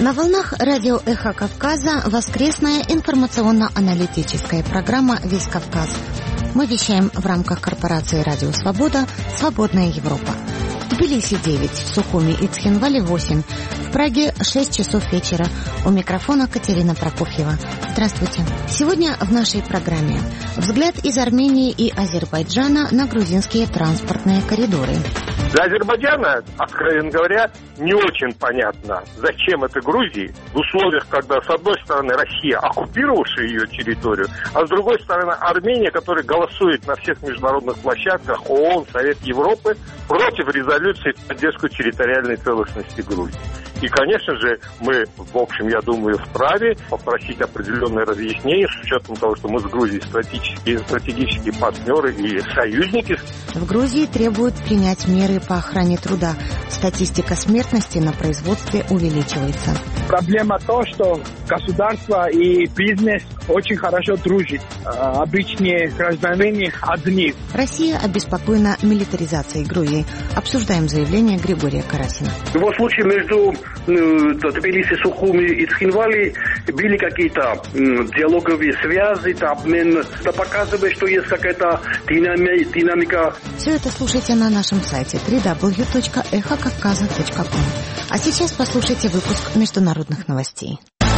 На волнах радио «Эхо Кавказа» воскресная информационно-аналитическая программа «Весь Кавказ». Мы вещаем в рамках корпорации «Радио Свобода. Свободная Европа». В Тбилиси 9, в Сухуми и Цхинвале 8, в Праге 6 часов вечера. У микрофона Катерина Прокофьева. Здравствуйте. Сегодня в нашей программе взгляд из Армении и Азербайджана на грузинские транспортные коридоры. Для Азербайджана, откровенно говоря, не очень понятно, зачем это Грузии в условиях, когда с одной стороны Россия, оккупировавшая ее территорию, а с другой стороны Армения, которая голосует на всех международных площадках ООН, Совет Европы против резолюции в поддержку территориальной целостности Грузии. И, конечно же, мы, в общем, я думаю, вправе попросить определенные разъяснения с учетом того, что мы с Грузией стратегические партнеры и союзники. В Грузии требуют принять меры по охране труда. Статистика смертности на производстве увеличивается. Проблема то, что государство и бизнес очень хорошо дружат. Обычные граждане одни. Россия обеспокоена милитаризацией Грузии. Обсуждаем заявление Григория Карасина. В любом случае, между Тбилиси, Сухуми и Цхинвали были какие-то диалоговые связи, обмен. Это показывает, что есть какая-то динамика. Все это слушайте на нашем сайте www.эхокавказа.ком. А сейчас послушайте выпуск международных новостей.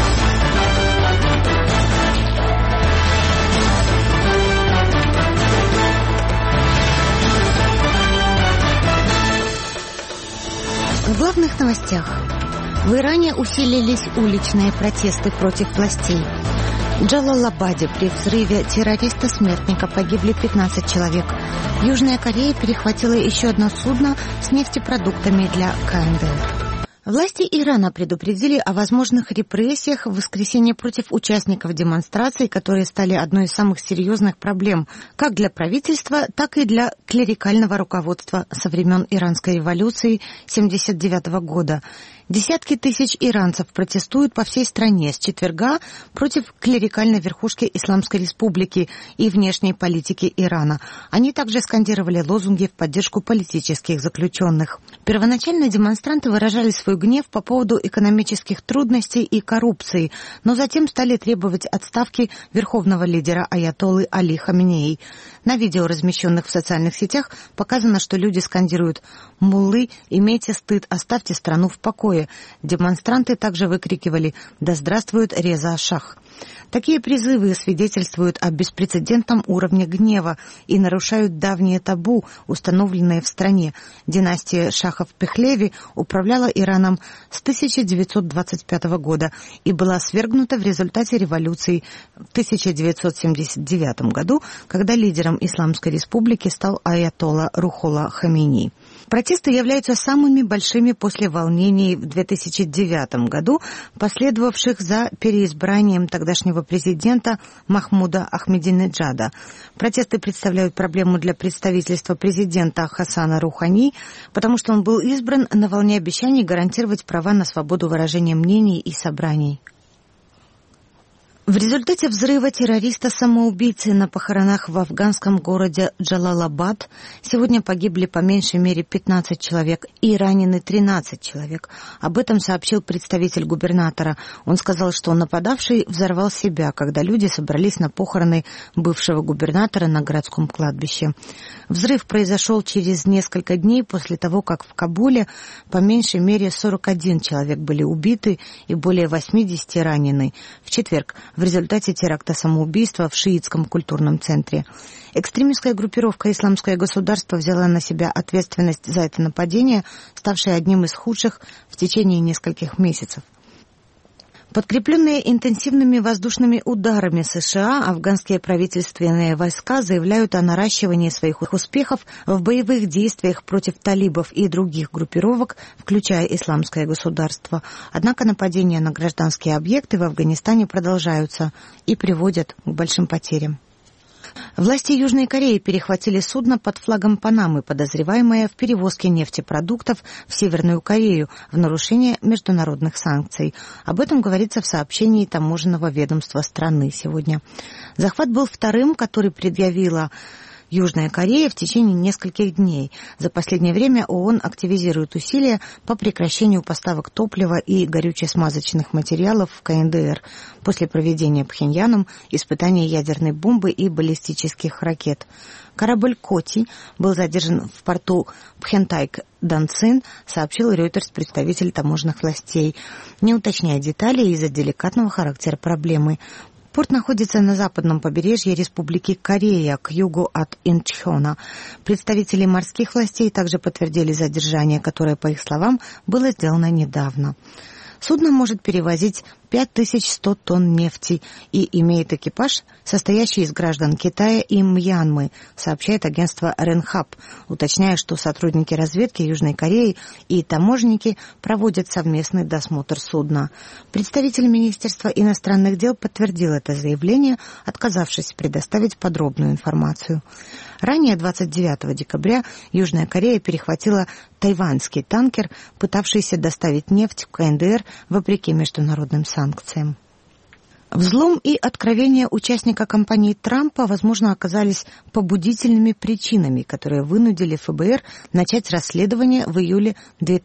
В главных новостях. В Иране усилились уличные протесты против властей. В Джалалабаде при взрыве террориста-смертника погибли 15 человек. Южная Корея перехватила еще одно судно с нефтепродуктами для КНДР. Власти Ирана предупредили о возможных репрессиях в воскресенье против участников демонстраций, которые стали одной из самых серьезных проблем как для правительства, так и для клерикального руководства со времен Иранской революции 1979 года. Десятки тысяч иранцев протестуют по всей стране с четверга против клерикальной верхушки Исламской Республики и внешней политики Ирана. Они также скандировали лозунги в поддержку политических заключенных. Первоначально демонстранты выражали свой гнев по поводу экономических трудностей и коррупции, но затем стали требовать отставки верховного лидера аятоллы Али Хаминеи. На видео, размещенных в социальных сетях, показано, что люди скандируют «Муллы, имейте стыд, оставьте страну в покое». Демонстранты также выкрикивали «Да здравствует Реза Шах». Такие призывы свидетельствуют о беспрецедентном уровне гнева и нарушают давние табу, установленные в стране. Династия Шахов Пехлеви управляла Ираном с 1925 года и была свергнута в результате революции в 1979 году, когда лидером Исламской Республики стал аятолла Рухулла Хамини. Протесты являются самыми большими после волнений в 2009 году, последовавших за переизбранием тогдашнего президента Махмуда Ахмединеджада. Протесты представляют проблему для представительства президента Хасана Рухани, потому что он был избран на волне обещаний гарантировать права на свободу выражения мнений и собраний. В результате взрыва террориста-самоубийцы на похоронах в афганском городе Джалалабад сегодня погибли по меньшей мере 15 человек и ранены 13 человек. Об этом сообщил представитель губернатора. Он сказал, что нападавший взорвал себя, когда люди собрались на похороны бывшего губернатора на городском кладбище. Взрыв произошел через несколько дней после того, как в Кабуле по меньшей мере 41 человек были убиты и более 80 ранены. В четверг в результате теракта самоубийства в шиитском культурном центре. Экстремистская группировка «Исламское государство» взяла на себя ответственность за это нападение, ставшее одним из худших в течение нескольких месяцев. Подкрепленные интенсивными воздушными ударами США, афганские правительственные войска заявляют о наращивании своих успехов в боевых действиях против талибов и других группировок, включая Исламское государство. Однако нападения на гражданские объекты в Афганистане продолжаются и приводят к большим потерям. Власти Южной Кореи перехватили судно под флагом Панамы, подозреваемое в перевозке нефтепродуктов в Северную Корею в нарушение международных санкций. Об этом говорится в сообщении таможенного ведомства страны сегодня. Захват был вторым, который предъявила Южная Корея в течение нескольких дней. За последнее время ООН активизирует усилия по прекращению поставок топлива и горюче-смазочных материалов в КНДР после проведения Пхеньяном испытаний ядерной бомбы и баллистических ракет. Корабль «Коти» был задержан в порту Пхентайк-Данцин, сообщил Reuters представитель таможенных властей, не уточняя деталей из-за деликатного характера проблемы. Порт находится на западном побережье Республики Корея, к югу от Инчхона. Представители морских властей также подтвердили задержание, которое, по их словам, было сделано недавно. Судно может перевозить 5100 тонн нефти и имеет экипаж, состоящий из граждан Китая и Мьянмы, сообщает агентство Ренхап, уточняя, что сотрудники разведки Южной Кореи и таможенники проводят совместный досмотр судна. Представитель Министерства иностранных дел подтвердил это заявление, отказавшись предоставить подробную информацию. Ранее, 29 декабря, Южная Корея перехватила тайваньский танкер, пытавшийся доставить нефть в КНДР вопреки международным санкциям. Взлом и откровения участника кампании Трампа, возможно, оказались побудительными причинами, которые вынудили ФБР начать расследование в июле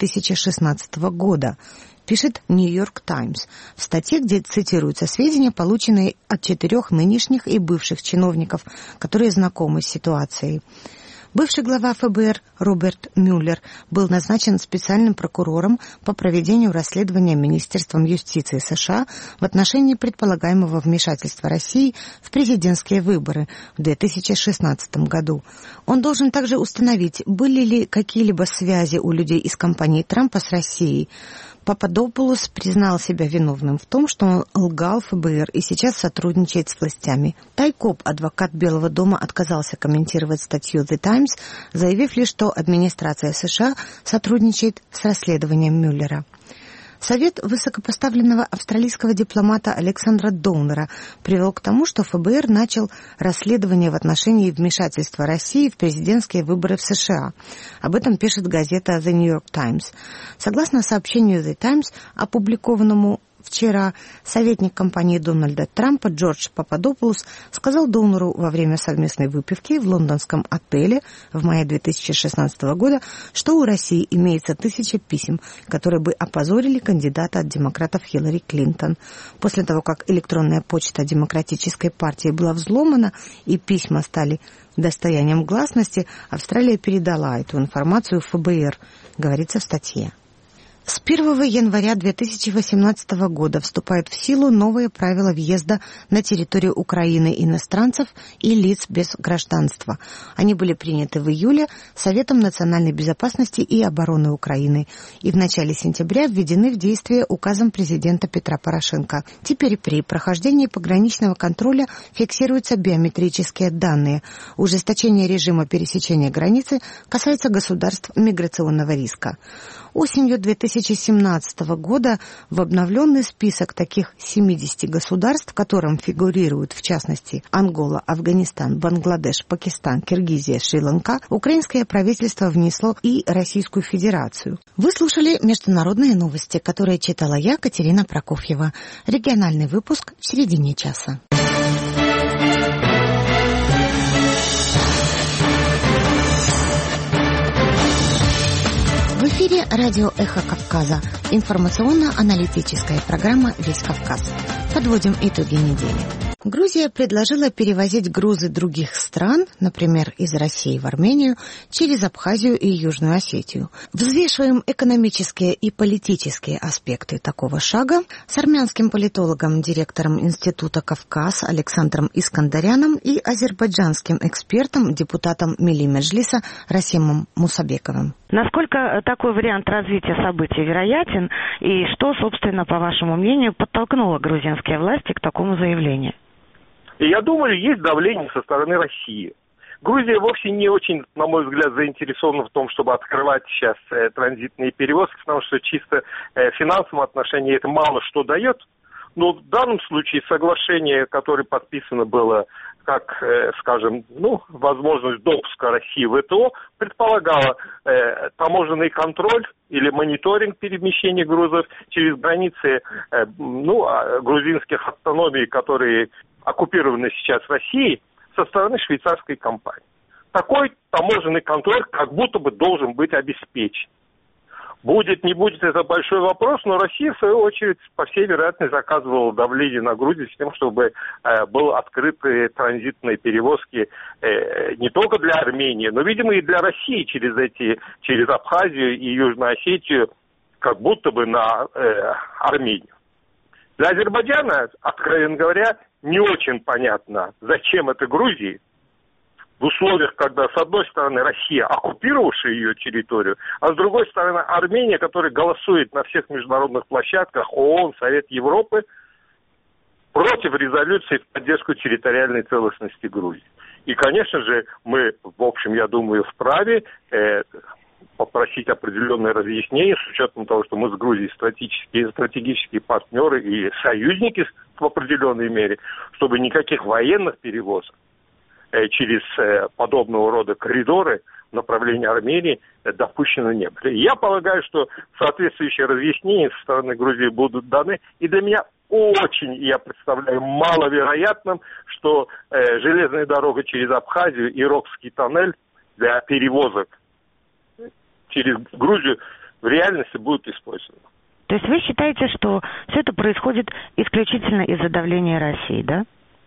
2016 года, пишет «Нью-Йорк Таймс» в статье, где цитируются сведения, полученные от 4 нынешних и бывших чиновников, которые знакомы с ситуацией. Бывший глава ФБР Роберт Мюллер был назначен специальным прокурором по проведению расследования Министерством юстиции США в отношении предполагаемого вмешательства России в президентские выборы в 2016 году. Он должен также установить, были ли какие-либо связи у людей из кампании Трампа с Россией. Пападопулос признал себя виновным в том, что он лгал ФБР и сейчас сотрудничает с властями. Taj Cobb, адвокат Белого дома, отказался комментировать статью The Times, заявив лишь, что администрация США сотрудничает с расследованием Мюллера. Совет высокопоставленного австралийского дипломата Александра Доунера привел к тому, что ФБР начал расследование в отношении вмешательства России в президентские выборы в США. Об этом пишет газета The New York Times. Согласно сообщению The Times, опубликованному вчера, советник компании Дональда Трампа Джордж Пападопулос сказал Доунеру во время совместной выпивки в лондонском отеле в мае 2016 года, что у России имеется 1000 писем, которые бы опозорили кандидата от демократов Хиллари Клинтон. После того, как электронная почта Демократической партии была взломана и письма стали достоянием гласности, Австралия передала эту информацию в ФБР, говорится в статье. С 1 января 2018 года вступают в силу новые правила въезда на территорию Украины иностранцев и лиц без гражданства. Они были приняты в июле Советом национальной безопасности и обороны Украины и в начале сентября введены в действие указом президента Петра Порошенко. Теперь при прохождении пограничного контроля фиксируются биометрические данные. Ужесточение режима пересечения границы касается государств миграционного риска. Осенью 2017 года в обновленный список таких 70 государств, в котором фигурируют, в частности, Ангола, Афганистан, Бангладеш, Пакистан, Киргизия, Шри-Ланка, украинское правительство внесло и Российскую Федерацию. Вы слушали международные новости, которые читала я, Катерина Прокофьева. Региональный выпуск в середине часа. В эфире радио «Эхо Кавказа». Информационно-аналитическая программа «Весь Кавказ». Подводим итоги недели. Грузия предложила перевозить грузы других стран, например, из России в Армению, через Абхазию и Южную Осетию. Взвешиваем экономические и политические аспекты такого шага с армянским политологом, директором Института «Кавказ» Александром Искандаряном и азербайджанским экспертом, депутатом Милли Меджлиса Расимом Мусабековым. Насколько такой вариант развития событий вероятен и что, собственно, по вашему мнению, подтолкнуло грузинские власти к такому заявлению? Я думаю, есть давление со стороны России. Грузия вовсе не очень, на мой взгляд, заинтересована в том, чтобы открывать сейчас транзитные перевозки, потому что чисто в финансовом отношении это мало что дает. Но в данном случае соглашение, которое подписано было как, скажем, возможность допуска России в ВТО, предполагало таможенный контроль или мониторинг перемещения грузов через границы грузинских автономий, которые оккупированы сейчас Россией, со стороны швейцарской компании. такой таможенный контроль как будто бы должен быть обеспечен. Будет, не будет, это большой вопрос, но Россия, в свою очередь, по всей вероятности, заказывала давление на Грузию с тем, чтобы был открыты транзитные перевозки не только для Армении, но, видимо, и для России через Абхазию и Южную Осетию, как будто бы на Армению. Для Азербайджана, откровенно говоря, не очень понятно, зачем это Грузии, в условиях, когда, с одной стороны, Россия, оккупировавшая ее территорию, а с другой стороны, Армения, которая голосует на всех международных площадках, ООН, Совет Европы, против резолюции в поддержку территориальной целостности Грузии. И, конечно же, мы, в общем, я думаю, вправе попросить определенные разъяснения с учетом того, что мы с Грузией стратегические партнеры и союзники в определенной мере, чтобы никаких военных перевозок через подобного рода коридоры в направлении Армении допущено не было. Я полагаю, что соответствующие разъяснения со стороны Грузии будут даны. И для меня очень, я представляю, маловероятным, что железная дорога через Абхазию и Ирокский тоннель для перевозок через Грузию в реальности будут использованы. То есть вы считаете, что все это происходит исключительно из-за давления России, да?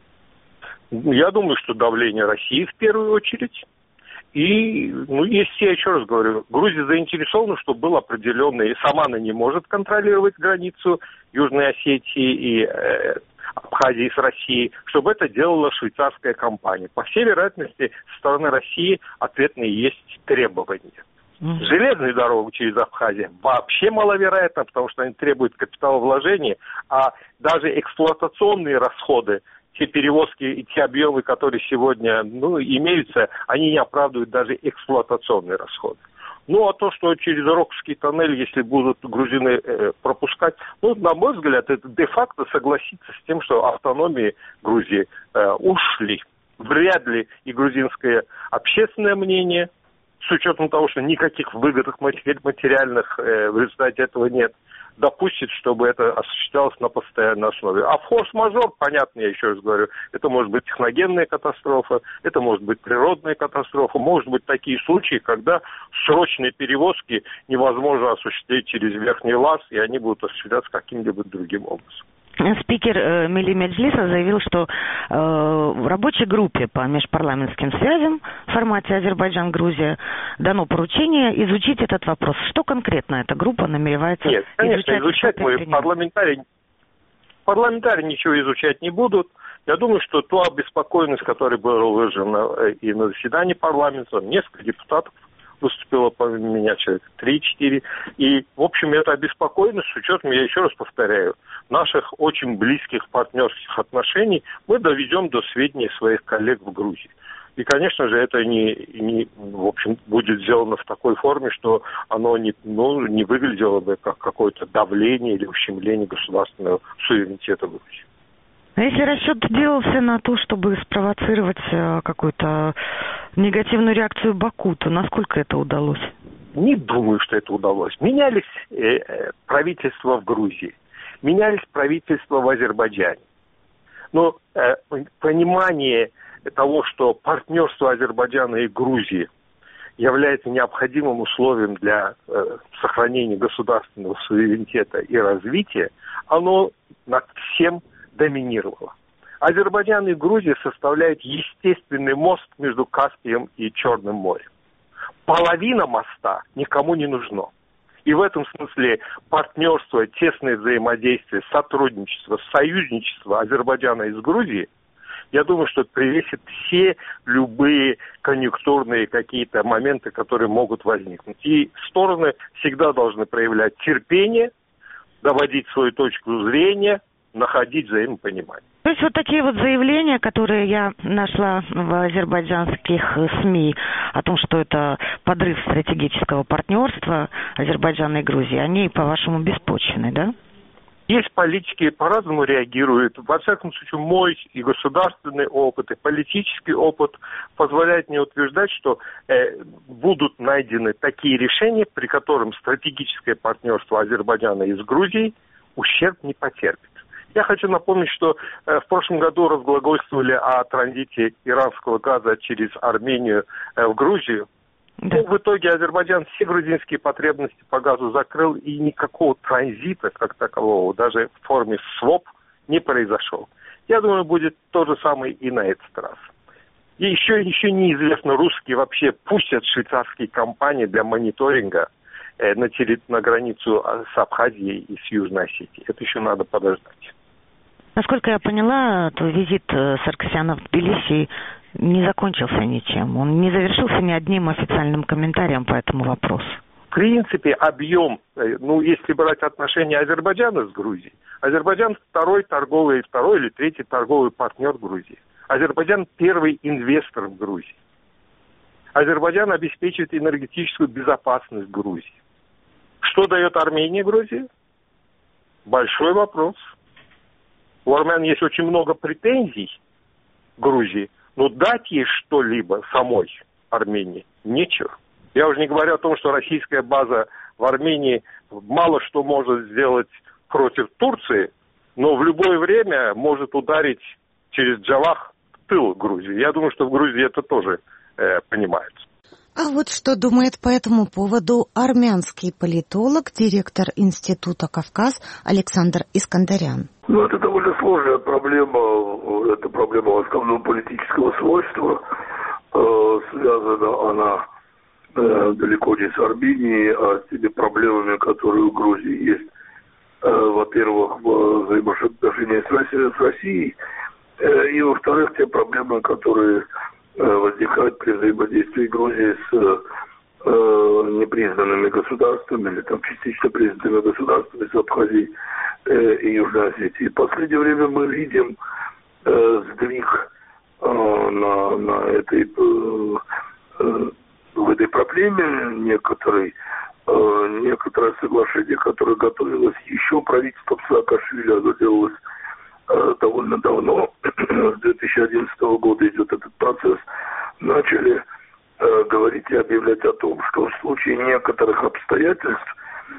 Я думаю, что давление России в первую очередь. И, если я еще раз говорю, Грузия заинтересована, чтобы был определенный, и сама она не может контролировать границу Южной Осетии и Абхазии с Россией, чтобы это делала швейцарская компания. По всей вероятности, со стороны России ответные есть требования. Железную дорогу через Абхазию вообще маловероятно, потому что они требуют капиталовложения, а даже эксплуатационные расходы, те перевозки и те объемы, которые сегодня имеются, они не оправдывают даже эксплуатационные расходы. А то, что через Ирокский тоннель, если будут грузины пропускать, на мой взгляд, это де-факто согласиться с тем, что автономии Грузии ушли. Вряд ли и грузинское общественное мнение, с учетом того, что никаких выгодных материальных в результате этого нет, допустит, чтобы это осуществлялось на постоянной основе. А форс-мажор, понятно, я еще раз говорю, это может быть техногенная катастрофа, это может быть природная катастрофа, может быть такие случаи, когда срочные перевозки невозможно осуществить через Верхний Лаз, и они будут осуществляться каким-либо другим образом. Спикер Милли Меджлиса заявил, что в рабочей группе по межпарламентским связям в формате Азербайджан-Грузия дано поручение изучить этот вопрос. Что конкретно эта группа намеревается изучать? Нет, конечно, изучать мы парламентарии ничего изучать не будут. Я думаю, что ту обеспокоенность, которая была выражена и на заседании парламента, несколько депутатов выступило помимо меня, человек 3-4. И, в общем, это обеспокоенность с учетом, я еще раз повторяю, наших очень близких партнерских отношений мы доведем до сведения своих коллег в Грузии. И, конечно же, это в общем, будет сделано в такой форме, что оно не выглядело бы как какое-то давление или ущемление государственного суверенитета Грузии. А если расчет делался на то, чтобы спровоцировать какую-то негативную реакцию Баку, то насколько это удалось? Не думаю, что это удалось. Менялись правительства в Грузии, менялись правительства в Азербайджане. Но понимание того, что партнерство Азербайджана и Грузии является необходимым условием для сохранения государственного суверенитета и развития, оно над всем доминировало. Азербайджан и Грузия составляют естественный мост между Каспием и Черным морем. Половина моста никому не нужна. И в этом смысле партнерство, тесное взаимодействие, сотрудничество, союзничество Азербайджана и с Грузией, я думаю, что превысит все любые конъюнктурные какие-то моменты, которые могут возникнуть. И стороны всегда должны проявлять терпение, доводить свою точку зрения, находить взаимопонимание. То есть вот такие вот заявления, которые я нашла в азербайджанских СМИ о том, что это подрыв стратегического партнерства Азербайджана и Грузии, они, по-вашему, беспочвенны, да? Есть политики, по-разному реагируют. Во всяком случае, мой и государственный опыт, и политический опыт позволяет мне утверждать, что будут найдены такие решения, при котором стратегическое партнерство Азербайджана и с Грузией ущерб не потерпит. Я хочу напомнить, что в прошлом году разглагольствовали о транзите иранского газа через Армению в Грузию. Да. Ну, в итоге Азербайджан все грузинские потребности по газу закрыл, и никакого транзита как такового, даже в форме своп, не произошел. Я думаю, будет то же самое и на этот раз. И еще неизвестно, русские вообще пустят швейцарские компании для мониторинга на границу с Абхазией и с Южной Осетией. Это еще надо подождать. Насколько я поняла, то визит Саркисяна в Тбилиси не закончился ничем. Он не завершился ни одним официальным комментарием по этому вопросу. В принципе, объем, если брать отношения Азербайджана с Грузией, Азербайджан второй или третий торговый партнер Грузии. Азербайджан первый инвестор в Грузии. Азербайджан обеспечивает энергетическую безопасность Грузии. Что дает Армения Грузии? Большой вопрос. У армян есть очень много претензий к Грузии, но дать ей что-либо самой Армении нечего. Я уже не говорю о том, что российская база в Армении мало что может сделать против Турции, но в любое время может ударить через Джавах в тыл Грузии. Я думаю, что в Грузии это тоже понимают. А вот что думает по этому поводу армянский политолог, директор Института «Кавказ» Александр Искандарян. Это довольно сложная проблема. Это проблема основного политического свойства. Связана она далеко не с Арменией, а с теми проблемами, которые у Грузии есть. Во-первых, в взаимоотношениях с Россией, и, во-вторых, те проблемы, которые возникают при взаимодействии Грузии с непризнанными государствами или частично признанными государствами, с Абхазией и Южной Осетией. В последнее время мы видим сдвиг в этой проблеме, некоторое соглашение, которое готовилось еще правительством Саакашвили, оно делалось довольно давно, с 2011 года идет этот процесс, начали говорить и объявлять о том, что в случае некоторых обстоятельств,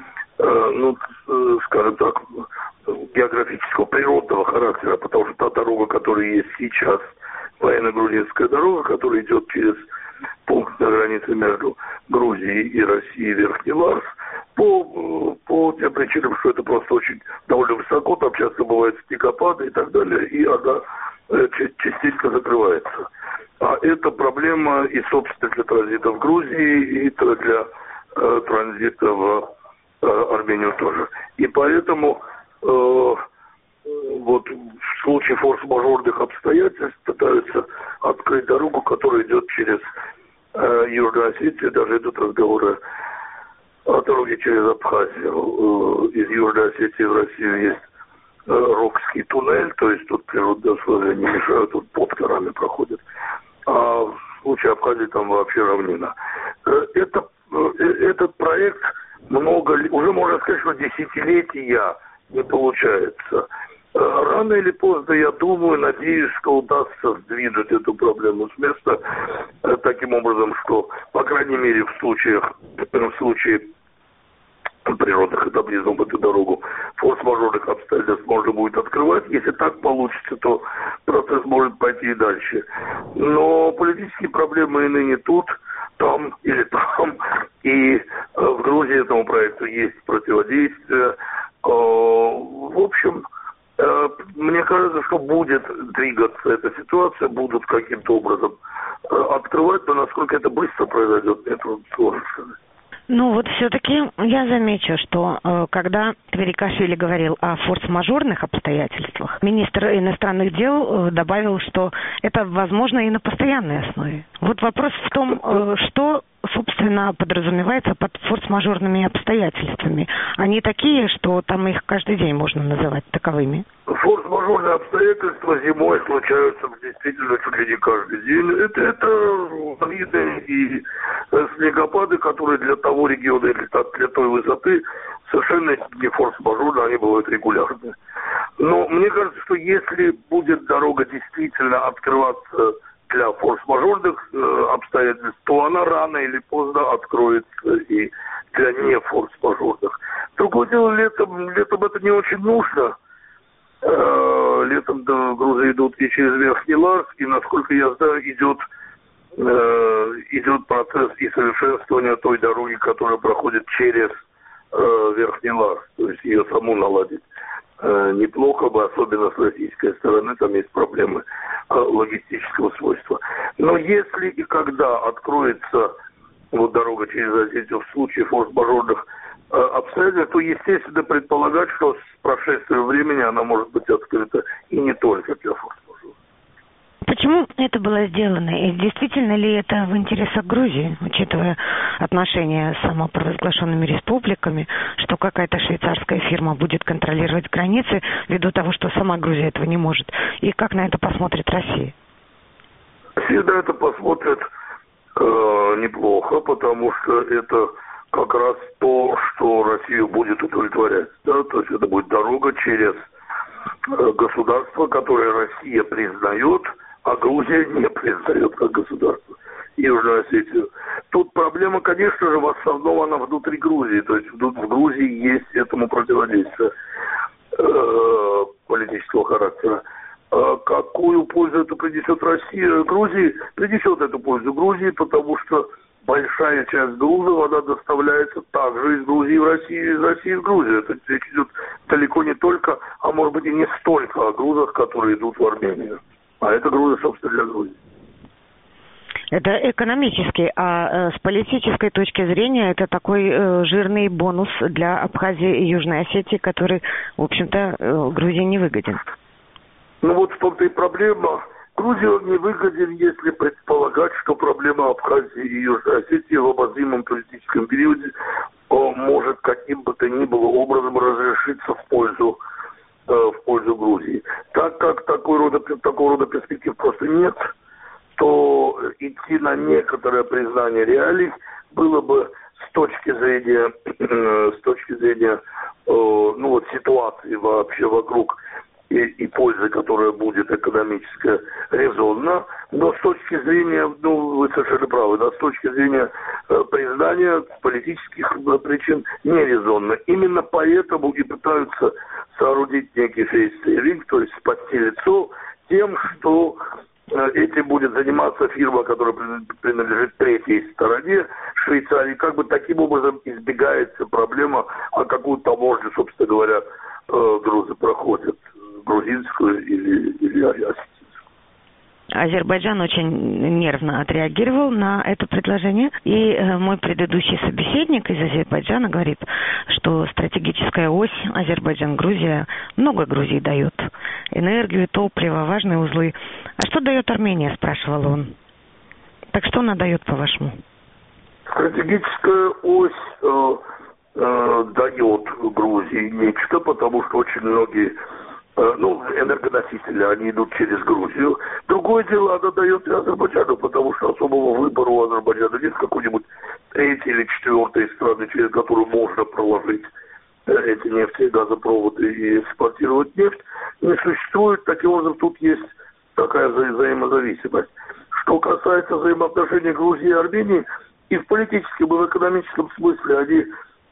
скажем так, географического, природного характера, потому что та дорога, которая есть сейчас, военно-грузинская дорога, которая идет через пункт на границе между Грузией и Россией, Верхний Ларс, по тем причинам, что это просто очень довольно высоко, там часто бывают снегопады и так далее, и она частично закрывается. А это проблема и, собственно, для транзита в Грузии, и для транзита в Армению тоже. И поэтому вот в случае форс-мажорных обстоятельств пытаются открыть дорогу, которая идет через Южную Осетию. Даже идут разговоры о дороге через Абхазию. Из Южной Осетии в Россию есть Рокский туннель, то есть тут природные условия не мешают, тут под горами проходят. А в случае Абхазии там вообще равнина. Этот проект уже можно сказать, что десятилетия не получается. Рано или поздно, я думаю, надеюсь, что удастся сдвинуть эту проблему с места таким образом, что, по крайней мере, в случае природных катаклизмов эту дорогу форс-мажорных обстоятельств можно будет открывать. Если так получится, то процесс может пойти и дальше. Но политические проблемы и ныне тут, там или там. И в Грузии этому проекту есть противодействие. В общем, мне кажется, что будет двигаться эта ситуация, будут каким-то образом открывать, но насколько это быстро произойдет, это сложно сказать. Вот все-таки я замечу, что когда Кверикашвили говорил о форс-мажорных обстоятельствах, министр иностранных дел добавил, что это возможно и на постоянной основе. Вот вопрос в том, что, собственно, подразумевается под форс-мажорными обстоятельствами. Они такие, что там их каждый день можно называть таковыми. Форс-мажорные обстоятельства зимой случаются действительно чуть ли не каждый день. Это лавины и снегопады, которые для того региона или для той высоты совершенно не форс-мажорные, они бывают регулярные. Но мне кажется, что если будет дорога действительно открываться для форс-мажорных обстоятельств, то она рано или поздно откроется и для не форс-мажорных. Другое дело, летом это не очень нужно. Летом грузы идут и через Верхний Ларс, и, насколько я знаю, идет процесс и совершенствования той дороги, которая проходит через Верхний Ларс, то есть ее саму наладить. Неплохо бы, особенно с российской стороны, там есть проблемы логистического свойства. Но если и когда откроется вот дорога через Осетию в случае форс-мажорных обстоятельств, то естественно предполагать, что с прошествием времени она может быть открыта и не только для форс-мажоров. Почему это было сделано? И действительно ли это в интересах Грузии, учитывая отношения с самопровозглашенными республиками, что какая-то швейцарская фирма будет контролировать границы, ввиду того, что сама Грузия этого не может? И как на это посмотрит Россия? Россия на это посмотрит неплохо, потому что это как раз то, что Россию будет удовлетворять. Да? То есть это будет дорога через государство, которое Россия признает, а Грузия не признает как государство Южную Осетию. Тут проблема, конечно же, в основном она внутри Грузии. То есть в Грузии есть этому противодействие политического характера. Какую пользу это принесет Россия Грузии? Принесет эту пользу Грузии, потому что большая часть грузов, она доставляется также из Грузии в Россию, из России в Грузию. Это речь идет далеко не только, а может быть и не столько о грузах, которые идут в Армению. А это грузы, собственно, для Грузии. Это экономически, а с политической точки зрения это такой жирный бонус для Абхазии и Южной Осетии, который, в общем-то, Грузии не выгоден. Ну вот в том-то и проблема. Грузии он не выгоден, если предполагать, что проблема Абхазии и Южной Осетии в обозримом политическом периоде может каким бы то ни было образом разрешиться в пользу Грузии. Так как такого рода перспектив просто нет, то идти на некоторое признание реалий было бы с точки зрения ситуации вообще вокруг и пользы, которая будет экономическая, резонно, но с точки зрения, вы совершенно правы, да, с точки зрения признания политических причин нерезонно. Именно поэтому и пытаются соорудить некий фейс-сейвинг, то есть спасти лицо тем, что этим будет заниматься фирма, которая принадлежит третьей стороне Швейцарии. Как бы таким образом избегается проблема, а какую таможню, собственно говоря, грузы проходят. Грузинскую или осетинскую. Азербайджан очень нервно отреагировал на это предложение. И мой предыдущий собеседник из Азербайджана говорит, что стратегическая ось Азербайджан-Грузия много Грузии дает. Энергию, топливо, важные узлы. А что дает Армения, спрашивал он. Так что она дает, по-вашему? Стратегическая ось дает Грузии нечто, потому что очень многие энергоносители, они идут через Грузию. Другое дело, она дает и Азербайджану, потому что особого выбора у Азербайджана нет, какой-нибудь третьей или четвертой страны, через которую можно проложить эти нефти и газопроводы и экспортировать нефть, не существует. Таким образом, тут есть такая взаимозависимость. Что касается взаимоотношений Грузии и Армении, и в политическом, и в экономическом смысле они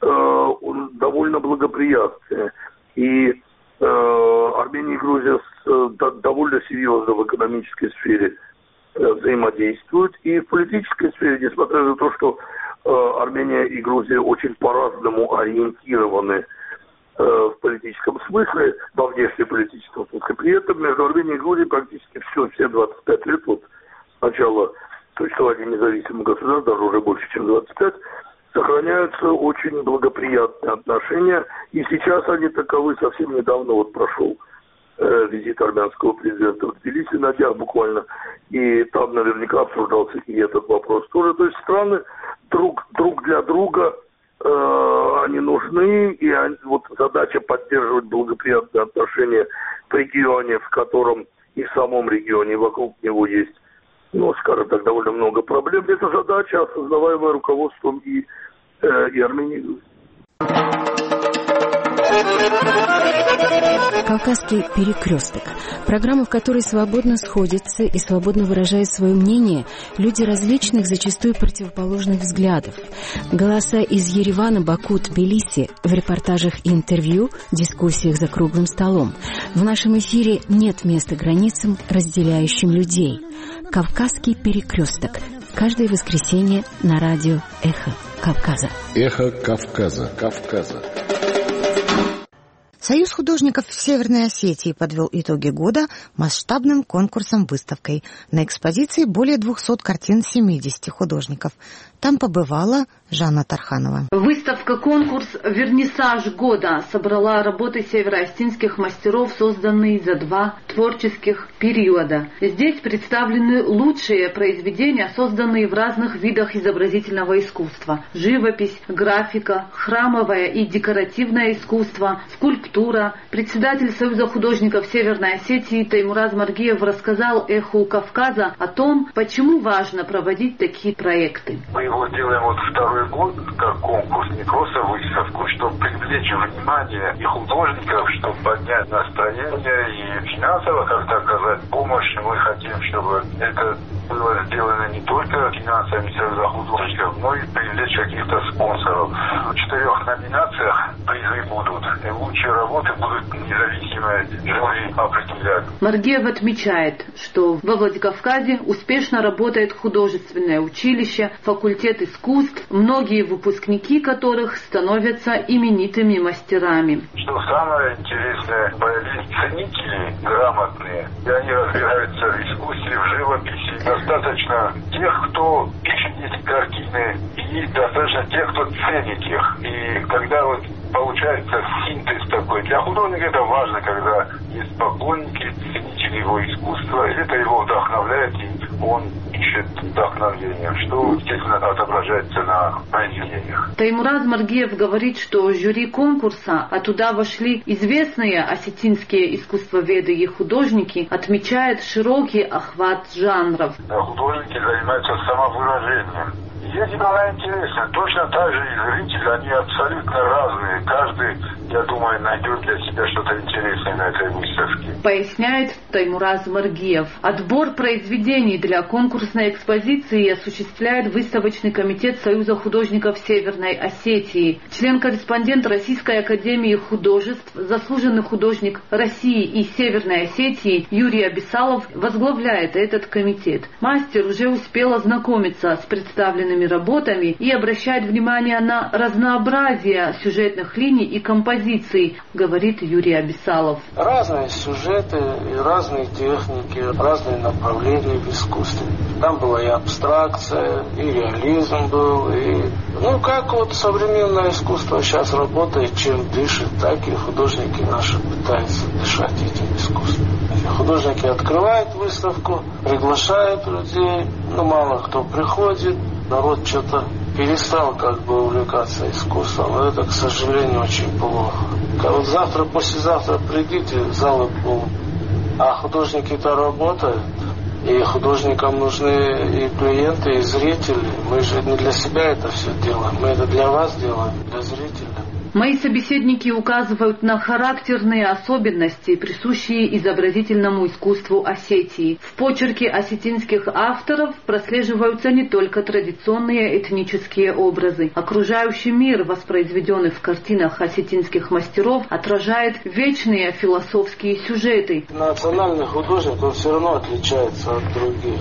довольно благоприятные. И Армения и Грузия довольно серьезно в экономической сфере взаимодействуют. И в политической сфере, несмотря на то, что Армения и Грузия очень по-разному ориентированы в политическом смысле, во внешнеполитическом смысле, при этом между Арменией и Грузией практически все 25 лет, вот с начала существования независимого государства, даже уже больше, чем 25, сохраняются очень благоприятные отношения, и сейчас они таковы. Совсем недавно вот прошел визит армянского президента в Тбилиси на днях буквально, и там наверняка обсуждался и этот вопрос тоже. То есть страны друг для друга они нужны, и вот задача поддерживать благоприятные отношения в регионе, в котором и в самом регионе, и вокруг него есть, скажем так, довольно много проблем. Это задача, осознаваемая руководством и Армении. «Кавказский перекресток». Программа, в которой свободно сходятся и свободно выражают свое мнение люди различных, зачастую противоположных взглядов. Голоса из Еревана, Баку, Тбилиси в репортажах и интервью, дискуссиях за круглым столом. В нашем эфире нет места границам, разделяющим людей. «Кавказский перекресток». Каждое воскресенье на радио «Эхо Кавказа». «Эхо Кавказа». Союз художников Северной Осетии подвел итоги года масштабным конкурсом-выставкой. На экспозиции более 200 картин 70 художников. Там побывала Жанна Тарханова. Выставка-конкурс «Вернисаж года» собрала работы североостинских мастеров, созданные за 2 творческих периода. Здесь представлены лучшие произведения, созданные в разных видах изобразительного искусства. Живопись, графика, храмовое и декоративное искусство, скульптура. Председатель Союза художников Северной Осетии Таймураз Маргиев рассказал «Эху Кавказа» о том, почему важно проводить такие проекты. Мы его делаем вот второй год, как конкурс, не просто выставку, чтобы привлечь внимание и художников, чтобы поднять настроение и финансово как-то оказать помощь. Мы хотим, чтобы это было сделано не только финансами Союза художников, но и привлечь каких-то спонсоров. В 4 номинациях призы будут. И лучшие работы будут независимые жюри определять. Маргиев отмечает, что во Владикавказе успешно работает художественное училище, факультет искусств, многие выпускники которых становятся именитыми мастерами. Что самое интересное, появились ценители грамотные, и они разбираются в искусстве, в живописи. Достаточно тех, кто пишет эти картины, и достаточно тех, кто ценит их. И когда вот получается синтез такой, для художника это важно, когда есть поклонники, ценители его искусства, и это его вдохновляет, и он ищет вдохновение, что, естественно, отображается на произведениях. Таймураз Маргиев говорит, что жюри конкурса, а туда вошли известные осетинские искусствоведы и художники, отмечает широкий охват жанров. Художники занимаются самовыражением. Если она интересна, точно так же и зрители, они абсолютно разные. Каждый, я думаю, найдет для себя что-то интересное на этой выставке. Поясняет Таймураз Маргиев. Отбор произведений для конкурсной экспозиции осуществляет выставочный комитет Союза художников Северной Осетии. Член-корреспондент Российской академии художеств, заслуженный художник России и Северной Осетии Юрий Абисалов возглавляет этот комитет. Мастер уже успел ознакомиться с представленными работами и обращает внимание на разнообразие сюжетных линий и композиций, говорит Юрий Абисалов. Разные сюжеты, и разные техники, разные направления в искусстве. Там была и абстракция, и реализм был, и как вот современное искусство сейчас работает, чем дышит, так и художники наши пытаются дышать этим искусством. Художники открывают выставку, приглашают людей, мало кто приходит, народ что-то перестал увлекаться искусством. Это, к сожалению, очень плохо. Вот завтра, послезавтра придите, залы полны. А художники-то работают. И художникам нужны и клиенты, и зрители. Мы же не для себя это все делаем. Мы это для вас делаем, для зрителей. Мои собеседники указывают на характерные особенности, присущие изобразительному искусству Осетии. В почерке осетинских авторов прослеживаются не только традиционные этнические образы. Окружающий мир, воспроизведенный в картинах осетинских мастеров, отражает вечные философские сюжеты. Национальный художник, он все равно отличается от других.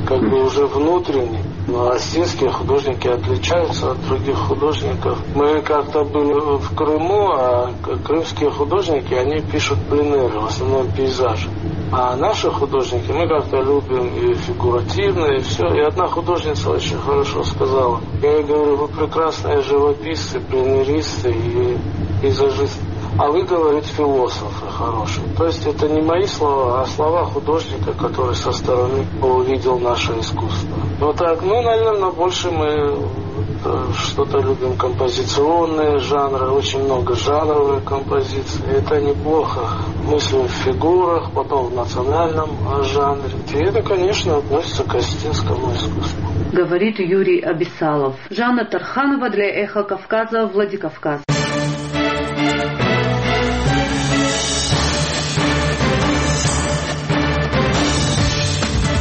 Уже внутренне. Но осетинские художники отличаются от других художников. Мы как-то были в Крыму, а крымские художники, они пишут пленеры, в основном пейзажи. А наши художники, мы как-то любим и фигуративно, и все. И одна художница очень хорошо сказала. Я ей говорю, вы прекрасные живописцы, пленеристы и пейзажисты. А вы, говорит, философы хорошие. То есть это не мои слова, а слова художника, который со стороны увидел наше искусство. Наверное, больше мы что-то любим композиционные жанры, очень много жанровых композиций. Это неплохо. Мыслим в фигурах, потом в национальном жанре. И это, конечно, относится к осетинскому искусству. Говорит Юрий Абисалов. Жанна Тарханова для «Эхо Кавказа», Владикавказ.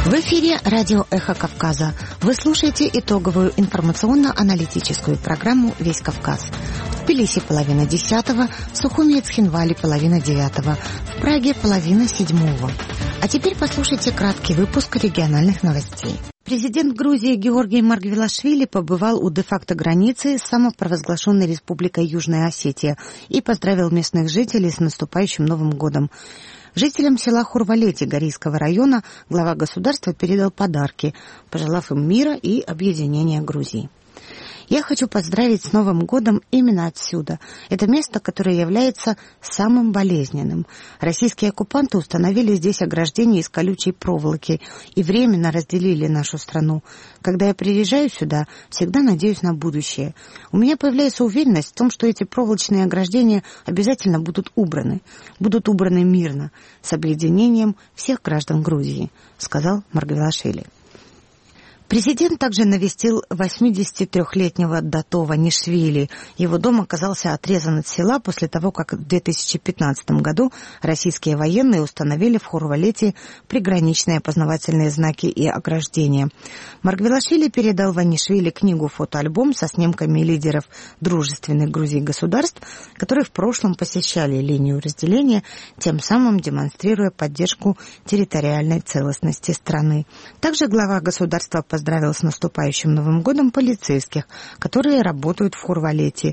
В эфире радио «Эхо Кавказа». Вы слушаете итоговую информационно-аналитическую программу «Весь Кавказ». В Тбилиси 9:30, в Сухуми и Цхинвали 9:30, в Праге 6:30. А теперь послушайте краткий выпуск региональных новостей. Президент Грузии Георгий Маргвелашвили побывал у де-факто границы с самопровозглашенной республикой Южная Осетия и поздравил местных жителей с наступающим Новым годом. Жителям села Хурвалети Горийского района глава государства передал подарки, пожелав им мира и объединения Грузии. Я хочу поздравить с Новым годом именно отсюда. Это место, которое является самым болезненным. Российские оккупанты установили здесь ограждение из колючей проволоки и временно разделили нашу страну. Когда я приезжаю сюда, всегда надеюсь на будущее. У меня появляется уверенность в том, что эти проволочные ограждения обязательно будут убраны. Будут убраны мирно, с объединением всех граждан Грузии, сказал Маргвелашвили. Президент также навестил 83-летнего Дато Ванишвили. Его дом оказался отрезан от села после того, как в 2015 году российские военные установили в Хурвалете приграничные опознавательные знаки и ограждения. Маргвелашвили передал Ванишвили книгу-фотоальбом со снимками лидеров дружественных Грузии государств, которые в прошлом посещали линию разделения, тем самым демонстрируя поддержку территориальной целостности страны. Также глава государства поздравил с наступающим Новым годом полицейских, которые работают в Хурвалете.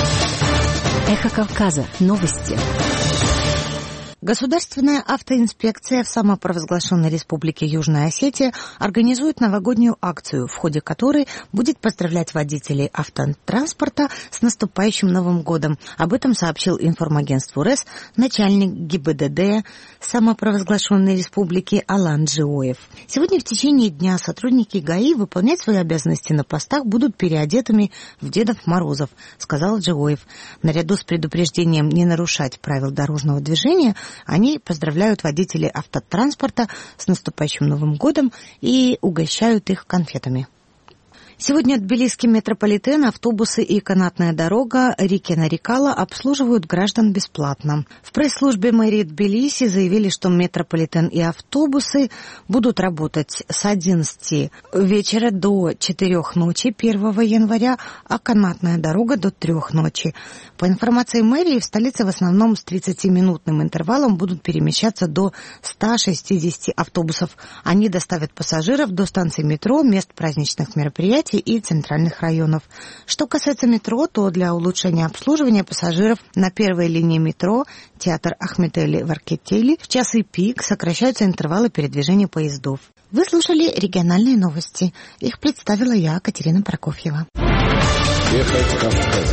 Эхо Кавказа. Новости. Государственная автоинспекция в самопровозглашенной республике Южная Осетия организует новогоднюю акцию, в ходе которой будет поздравлять водителей автотранспорта с наступающим Новым годом. Об этом сообщил информагентству РЭС начальник ГИБДД самопровозглашенной республики Алан Джиоев. Сегодня в течение дня сотрудники ГАИ выполнять свои обязанности на постах будут переодетыми в Дедов Морозов, сказал Джиоев. Наряду с предупреждением не нарушать правил дорожного движения, они поздравляют водителей автотранспорта с наступающим Новым годом и угощают их конфетами. Сегодня тбилисский метрополитен, автобусы и канатная дорога Рикена-Рикала обслуживают граждан бесплатно. В пресс-службе мэрии Тбилиси заявили, что метрополитен и автобусы будут работать с 11 вечера до 4 ночи 1 января, а канатная дорога до 3 ночи. По информации мэрии, в столице в основном с 30-минутным интервалом будут перемещаться до 160 автобусов. Они доставят пассажиров до станций метро, мест праздничных мероприятий и центральных районов. Что касается метро, то для улучшения обслуживания пассажиров на первой линии метро театр Ахметели в Аркетели в часы пик сокращаются интервалы передвижения поездов. Вы слушали региональные новости. Их представила я, Катерина Прокофьева. Ехать Кавказ.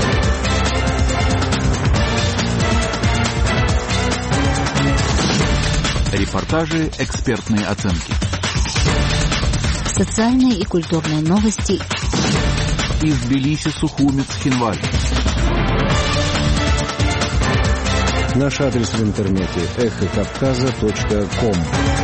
Репортажи, экспертные оценки. Социальные и культурные новости из Тбилиси, Сухуми, Цхинвали. Наш адрес в интернете эхокавказа.ком.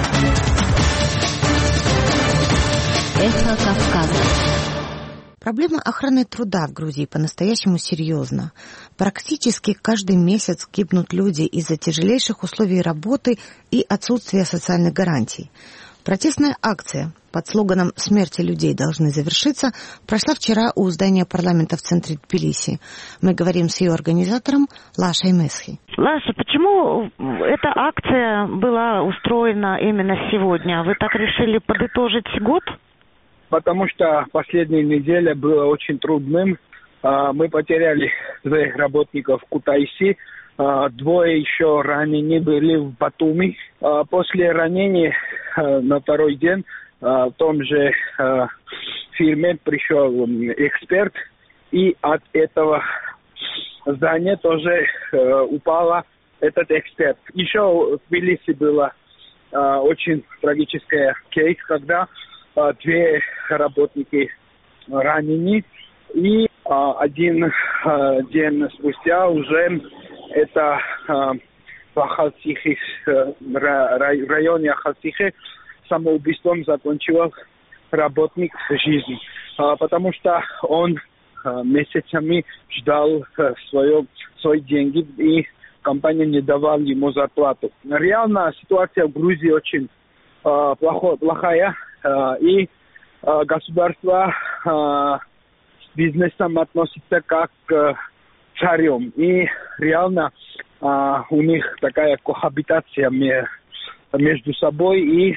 Эхо Кавказа. Проблема охраны труда в Грузии по-настоящему серьезна. Практически каждый месяц гибнут люди из-за тяжелейших условий работы и отсутствия социальных гарантий. Протестная акция под слоганом «Смерти людей должны завершиться» прошла вчера у здания парламента в центре Тбилиси. Мы говорим с ее организатором Лашей Месхи. Лаша, почему эта акция была устроена именно сегодня? Вы так решили подытожить год? Потому что последняя неделя была очень трудным. Мы потеряли 2 работников в Кутайси. 2 еще ранены были в Батуми. После ранения на 2-й день в том же фирме пришел эксперт, и от этого здания тоже упал этот эксперт. Еще в Тбилиси была очень трагическая кейс, когда 2 работники ранены, и 1 день спустя уже это в Ахалсихе, в районе Ахалсихе, самоубийством закончил работник жизни, потому что он месяцами ждал свои деньги, и компания не давала ему зарплату. Реально ситуация в Грузии очень плохая, и государство с бизнесом относится как к царем. И реально у них такая кохабитация между собой, и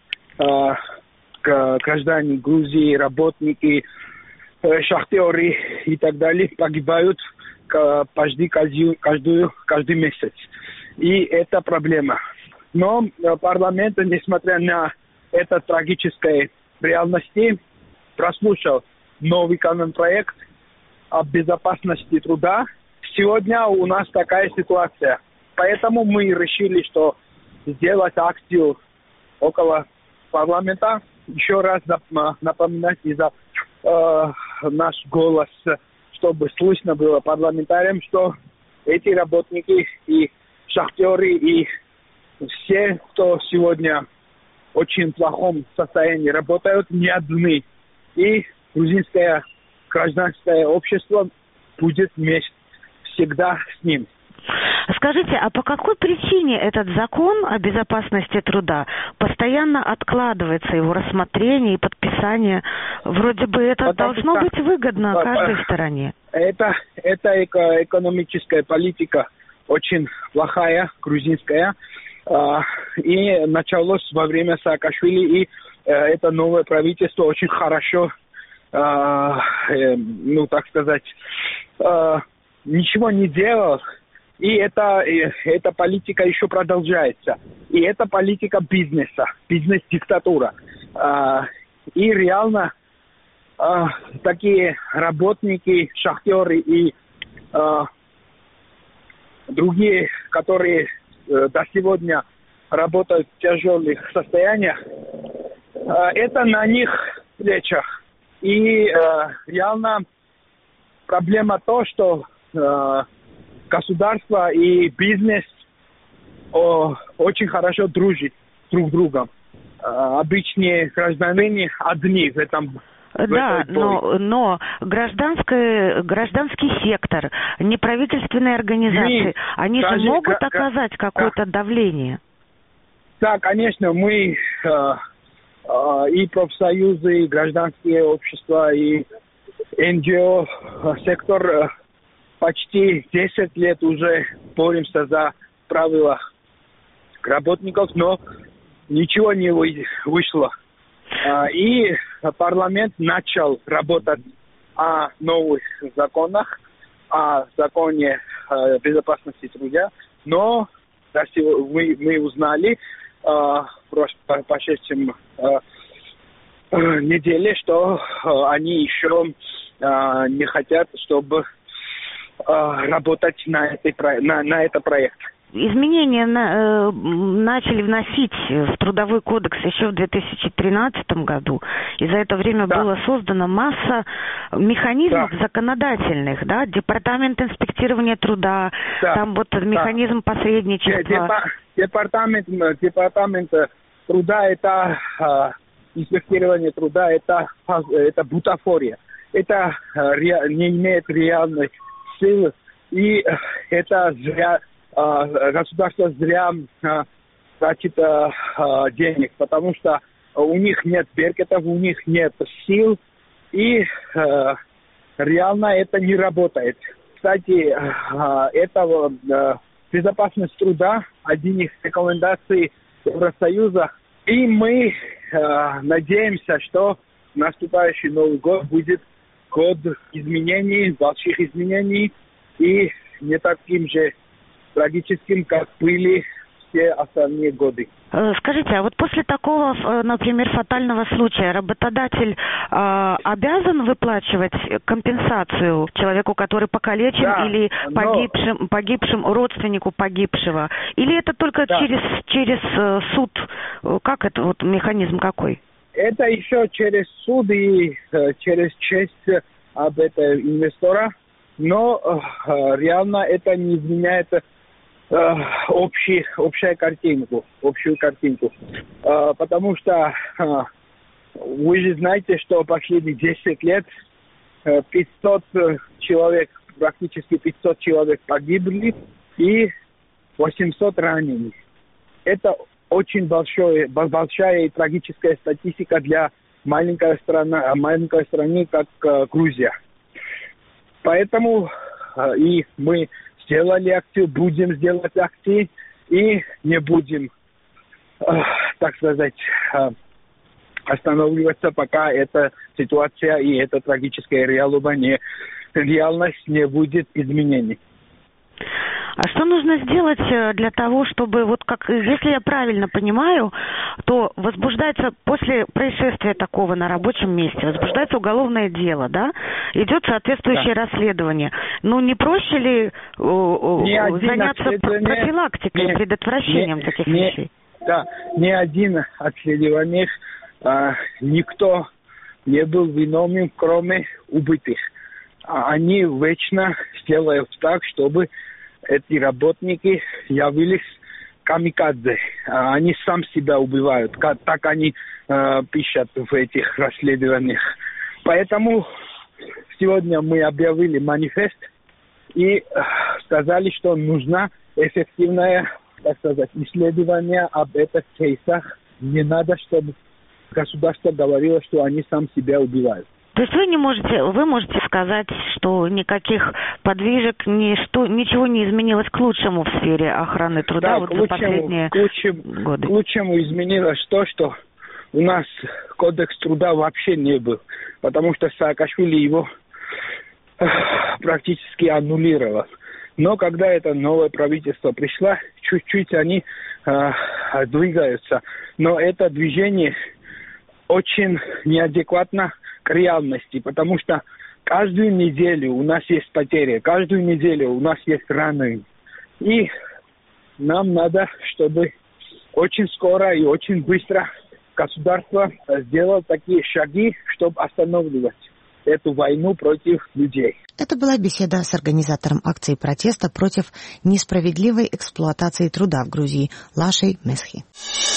граждане Грузии, работники, шахтеры и так далее погибают каждый месяц. И это проблема. Но парламент, несмотря на это трагическое реальности, прослушал новый законопроект о безопасности труда. Сегодня у нас такая ситуация. Поэтому мы решили, что сделать акцию около парламента. Еще раз напоминать за наш голос, чтобы слышно было парламентариям, что эти работники и шахтеры, и все, кто сегодня в очень плохом состоянии работают, не одни. И грузинское гражданское общество будет вместе всегда с ним. Скажите, а по какой причине этот закон о безопасности труда постоянно откладывается, его рассмотрение и подписание? Вроде бы это должно быть выгодно каждой стороне. Это экономическая политика очень плохая, грузинская. И началось во время Саакашвили, и это новое правительство очень хорошо, так сказать, ничего не делало. И эта политика еще продолжается. И это политика бизнеса, бизнес-диктатура. И реально такие работники, шахтеры и другие, которые до сегодня работают в тяжелых состояниях, это на них плечах. И реально проблема то, что государство и бизнес очень хорошо дружат друг с другом. Обычные граждане одни в этом. Да, но гражданский сектор, неправительственные организации, они же могут оказать какое-то давление. Да, конечно, мы и профсоюзы, и гражданские общества, и НГО сектор почти 10 лет уже боремся за правила работников, но ничего не вышло. И парламент начал работать о новых законах, о законе безопасности труда, но мы узнали в прошедшем неделе, что они еще не хотят, чтобы работать на этот проект. Изменения начали вносить в Трудовой кодекс еще в 2013 году. И за это время была создана масса механизмов законодательных, да, департамент инспектирования труда, там вот механизм посредничества. Департамент труда, это инспектирование труда, это бутафория. Это не имеет реальной силы, и это зря. Государство зря тратит денег, потому что у них нет беркетов, у них нет сил, и реально это не работает. Кстати, это безопасность труда, один из рекомендаций Евросоюза, и мы надеемся, что наступающий Новый год будет год изменений, больших изменений, и не таким же трагическим, как были все остальные годы. Скажите, а вот после такого, например, фатального случая работодатель обязан выплачивать компенсацию человеку, который покалечен, или погибшим родственнику погибшего? Или это только через суд? Как это, вот механизм какой? Это еще через суд и через честь об этом инвестора, но реально это не изменяет общую картинку, потому что вы же знаете, что последние 10 лет 500 человек, практически 500 человек погибли и 800 ранены. Это очень большая и трагическая статистика для маленькой страны, как Грузия. Поэтому и мы сделали акцию, будем сделать акции и не будем, так сказать, останавливаться, пока эта ситуация и эта трагическая реальность не будет изменений. А что нужно сделать для того, чтобы, вот как, если я правильно понимаю, то возбуждается после происшествия такого на рабочем месте, возбуждается уголовное дело, да? Идет соответствующее расследование. Ну, не проще ли заняться профилактикой, предотвращением таких вещей? Да, ни один расследование, никто не был виновен, кроме убитых. Они вечно делают так, чтобы эти работники явились камикадзе. Они сам себя убивают. Так они пишут в этих расследованиях. Поэтому сегодня мы объявили манифест и сказали, что нужно эффективное, так сказать, исследование об этих кейсах. Не надо, чтобы государство говорило, что они сам себя убивают. То есть вы можете сказать, что никаких подвижек, ничего не изменилось к лучшему в сфере охраны труда за последние годы? К лучшему изменилось то, что у нас кодекс труда вообще не был, потому что Саакашвили его практически аннулировал. Но когда это новое правительство пришло, чуть-чуть они двигаются. Но это движение очень неадекватно к реальности, потому что каждую неделю у нас есть потери, каждую неделю у нас есть раны. И нам надо, чтобы очень скоро и очень быстро государство сделало такие шаги, чтобы останавливать эту войну против людей. Это была беседа с организатором акции протеста против несправедливой эксплуатации труда в Грузии Лашей Месхи.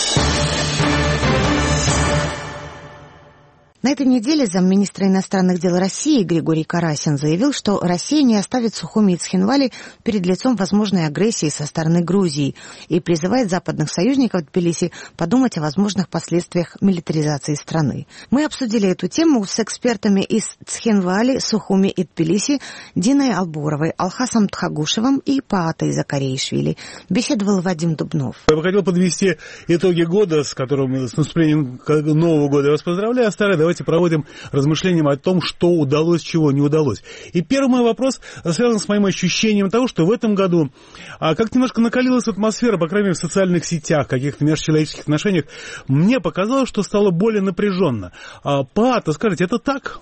На этой неделе замминистра иностранных дел России Григорий Карасин заявил, что Россия не оставит Сухуми и Цхинвали перед лицом возможной агрессии со стороны Грузии и призывает западных союзников Тбилиси подумать о возможных последствиях милитаризации страны. Мы обсудили эту тему с экспертами из Цхинвали, Сухуми и Тбилиси Диной Албуровой, Алхасом Тхагушевым и Паатой Закареишвили. Беседовал Вадим Дубнов. Я бы хотел подвести итоги года, с наступлением Нового года. Я вас поздравляю, давайте проводим размышления о том, что удалось, чего не удалось. И первый мой вопрос связан с моим ощущением того, что в этом году как немножко накалилась атмосфера, по крайней мере, в социальных сетях, каких-то межчеловеческих отношениях. Мне показалось, что стало более напряженно. Паата, скажите, это так?